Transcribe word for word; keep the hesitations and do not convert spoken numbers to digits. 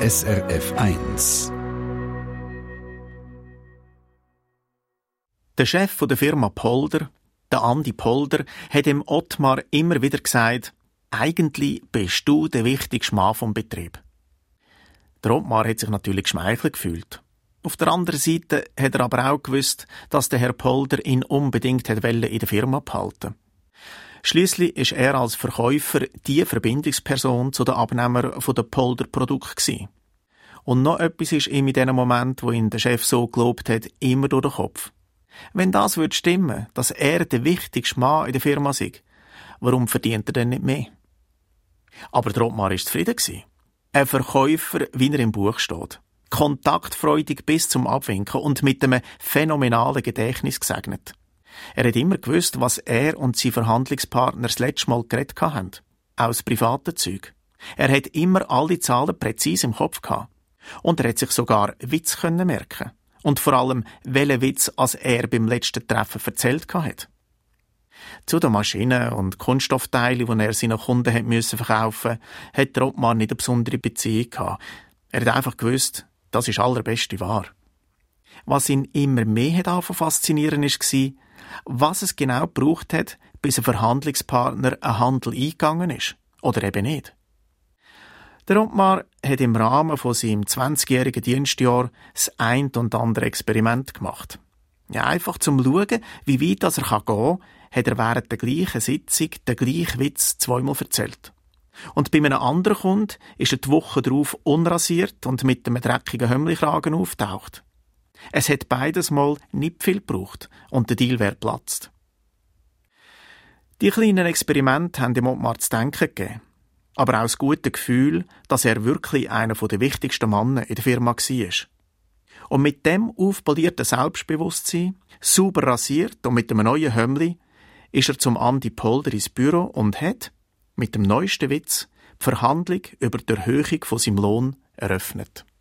S R F eins. Der Chef der Firma Polder, der Andi Polder, hat dem Ottmar immer wieder gesagt, eigentlich bist du der wichtigste Mann vom Betrieb. Der Ottmar hat sich natürlich geschmeichelt gefühlt. Auf der anderen Seite hat er aber auch gewusst, dass der Herr Polder ihn unbedingt in der Firma behalten. Schliesslich ist er als Verkäufer die Verbindungsperson zu den Abnehmern der Polder-Produkte gewesen. Und noch etwas ist ihm in dem Moment, wo ihn der Chef so gelobt hat, immer durch den Kopf. Wenn das würde stimmen, dass er der wichtigste Mann in der Firma sei, warum verdient er denn nicht mehr? Aber der Ottmar war zufrieden. Ein Verkäufer, wie er im Buch steht. Kontaktfreudig bis zum Abwinken und mit einem phänomenalen Gedächtnis gesegnet. Er hat immer gewusst, was er und sein Verhandlungspartner das letzte Mal geredet haben. Auch das private Zeug. Er hat immer alle Zahlen präzise im Kopf gehabt. Und er hat sich sogar Witz können merken. Und vor allem, welchen Witz als er beim letzten Treffen erzählt hat. Zu den Maschinen und Kunststoffteilen, die er seinen Kunden hat müssen verkaufen, hat der Ottmar nicht eine besondere Beziehung gehabt. Er hat einfach gewusst, das ist allerbeste Ware. Was ihn immer mehr hat faszinieren war, was es genau gebraucht hat, bis ein Verhandlungspartner einen Handel eingegangen ist. Oder eben nicht. Der Ottmar hat im Rahmen von seinem zwanzigjährigen Dienstjahr das ein und andere Experiment gemacht. Ja, einfach zum Schauen, wie weit das er gehen kann, hat er während der gleichen Sitzung den gleichen Witz zweimal erzählt. Und bei einem anderen Kunden ist er die Woche darauf unrasiert und mit einem dreckigen Hömmlikragen auftaucht. Es hat beides Mal nicht viel gebraucht und der Deal wäre geplatzt. Die kleinen Experimente haben dem Ottmar zu denken gegeben. Aber auch das gute Gefühl, dass er wirklich einer der wichtigsten Männer in der Firma war. Und mit dem aufpolierten Selbstbewusstsein, sauber rasiert und mit einem neuen Hömmli, ist er zum Andi Polder ins Büro und hat, mit dem neuesten Witz, die Verhandlung über die Erhöhung von seinem Lohn eröffnet.